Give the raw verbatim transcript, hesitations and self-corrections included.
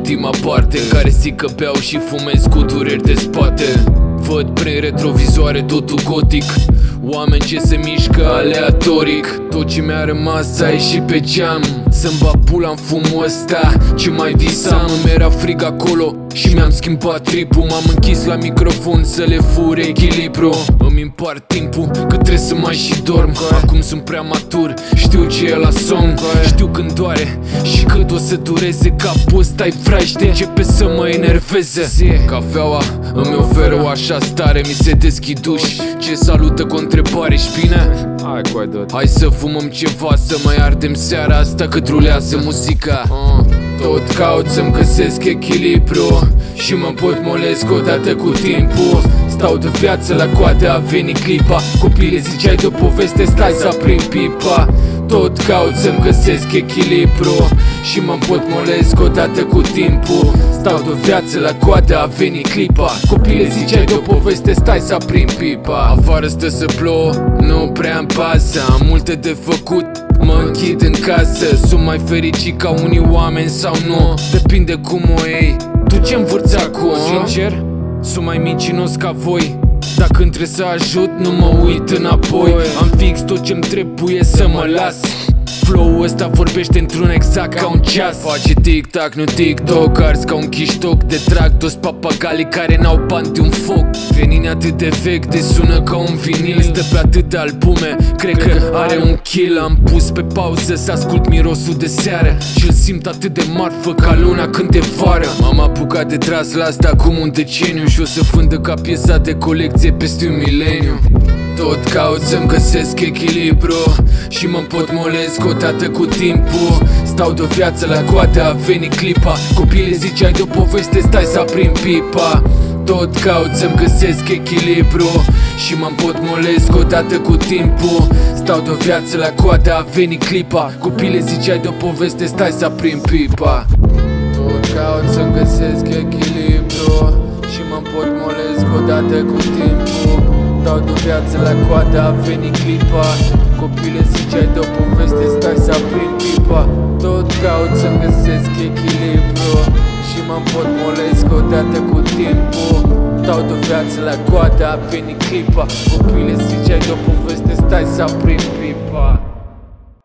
ultima parte, care zic că beau și fumez cu dureri de spate. Văd prin retrovizoare totul gotic, oameni ce se mișcă aleatoric. Tot ce mi-a rămas a ieșit pe geam, să-mi bag pula în fumul ăsta, ce mai visam. Îmi era frig acolo și mi-am schimbat tripul. M-am închis la microfon să le fur echilibru. Îmi împart timpul că trebuie să mai și dorm. Acum sunt prea matur, știu ce e la somn. Știu când doare și cât o să dureze. Capul ăsta-i fraiș de începe să mă enerveze. Cafeaua îmi oferă o așa stare, mi se deschid uși ce salută cu o întrebare. Și bine? Hai, hai să fumăm ceva, să mai ardem seara asta cât rulează muzica. uh. Tot caut să-mi găsesc echilibru și mă pot molesc odată cu timpul. Stau de viață la coadă, a venit clipa. Copile, ziceai de o poveste, stai să aprind pipa. Tot caut să-mi găsesc echilibru și mă pot molesc odată cu timpul. Stau de viață la coadă, a venit clipa. Copile, ziceai de o poveste, stai să aprind pipa. Afară stă să plouă, nu prea-mi pasă, am multe de făcut, mă închid în casă. Sunt mai fericit ca unii oameni sau nu, depinde cum o iei. Tu ce învârți acum? Sincer, sunt mai mincinos ca voi. Dacă trebuie să ajut, nu mă uit înapoi. Am fix tot ce-mi trebuie să mă las. Flow-ul ăsta vorbește într-un exact ca un ceas. Face tic-tac, nu TikTok, ars ca un chiștoc de trag toți papagalii care n-au bani de un foc. Venin atât de vechi, de sună ca un vinil. Stă pe atâtea albume, cred că are un kill. Am pus pe pauză să ascult mirosul de seară și-l simt atât de marfă ca luna când e vară. M-am apucat de tras la asta acum un deceniu și o să fândă ca piesa de colecție peste un mileniu. Tot caut să-mi găsesc echilibru și mă pot molesc odată cu timpul. Stau de o viață la coadă, a venit clipa. Copile, ziceai de o poveste, stai să aprind pipa. Tot caut să-mi găsesc echilibru și mă pot molesc odată cu timpul. Stau de o viață la coadă, a venit clipa. Copile, ziceai de o poveste, stai să aprind pipa. Tot caut să-mi găsesc echilibru și mă pot molesc odată cu timpul. Stau de viață la coadă, a venit clipa. Copile, ziceai de o poveste, stai să aprind pipa. Tot caut să-mi găsesc echilibru și mă pot molesc odată cu timpul. Stau de viață la coadă, a venit clipa. Copile, ziceai de o poveste, stai să aprind